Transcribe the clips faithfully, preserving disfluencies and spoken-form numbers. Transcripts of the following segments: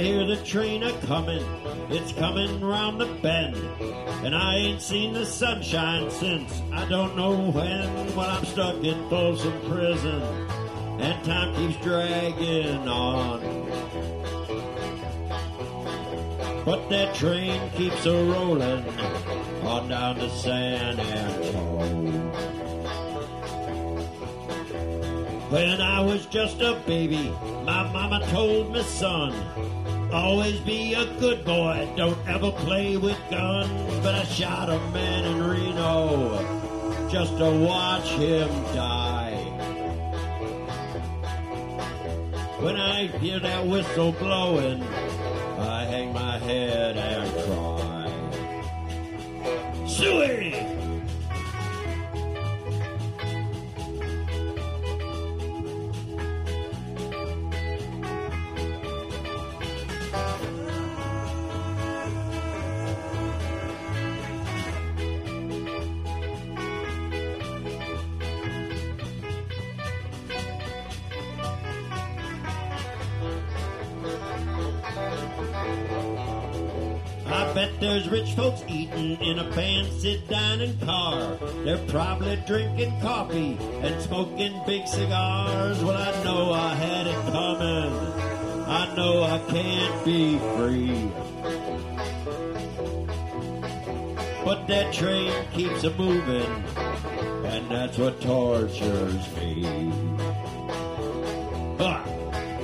I hear the train a-comin', it's comin' round the bend, and I ain't seen the sunshine since I don't know when. Well, I'm stuck in Folsom Prison, and time keeps dragging on. But that train keeps a-rollin' on down to San Antonio. When I was just a baby, my mama told me, son, always be a good boy, don't ever play with guns. But I shot a man in Reno just to watch him die. When I hear that whistle blowing, I hang my head and cry. Suey! I bet there's rich folks eating in a fancy dining car. They're probably drinking coffee and smoking big cigars. Well, I know I had it coming. I know I can't be free. But that train keeps a-moving, and that's what tortures me. Ah.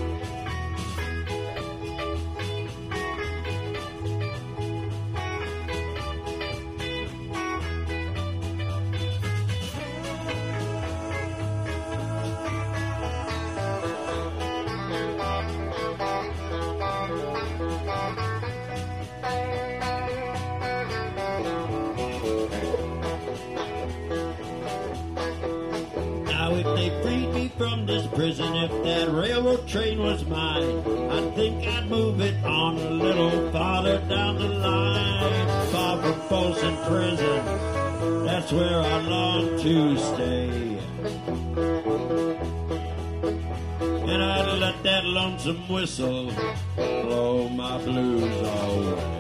Now if they freed me from this prison, if that railroad train was mine, I think I'd move it on a little farther down the line. Far from Folsom Prison, that's where I long to stay. And I'd let that lonesome whistle blow my blues away.